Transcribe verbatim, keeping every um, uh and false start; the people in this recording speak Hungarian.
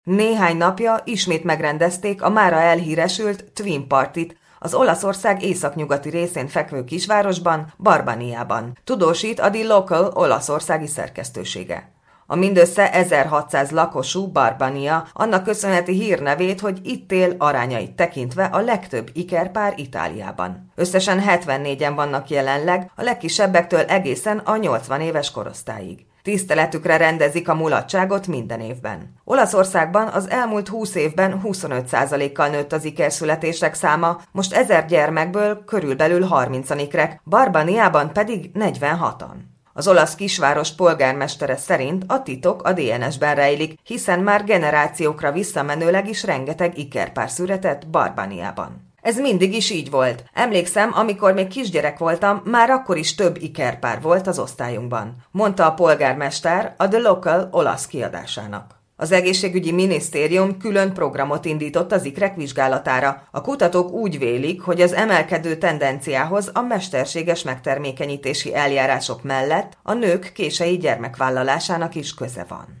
Néhány napja ismét megrendezték a mára elhíresült Twin Partyt az Olaszország északnyugati részén fekvő kisvárosban, Barbaniában, tudósít a The Local olaszországi szerkesztősége. A mindössze ezerhatszáz lakosú Barbania annak köszönheti hírnevét, hogy itt él arányait tekintve a legtöbb ikerpár Itáliában. Összesen hetvennégyen vannak jelenleg, a legkisebbektől egészen a nyolcvan éves korosztályig. Tiszteletükre rendezik a mulatságot minden évben. Olaszországban az elmúlt húsz évben huszonöt százalékkal nőtt az ikerszületések száma, most ezer gyermekből körülbelül harmincan ikrek, Barbaniában pedig negyvenhatan. Az olasz kisváros polgármestere szerint a titok a dé en es-ben rejlik, hiszen már generációkra visszamenőleg is rengeteg ikerpár született Barbaniában. Ez mindig is így volt. Emlékszem, amikor még kisgyerek voltam, már akkor is több ikerpár volt az osztályunkban, mondta a polgármester a The Local olasz kiadásának. Az egészségügyi minisztérium külön programot indított az ikrek vizsgálatára. A kutatók úgy vélik, hogy az emelkedő tendenciához a mesterséges megtermékenyítési eljárások mellett a nők kései gyermekvállalásának is köze van.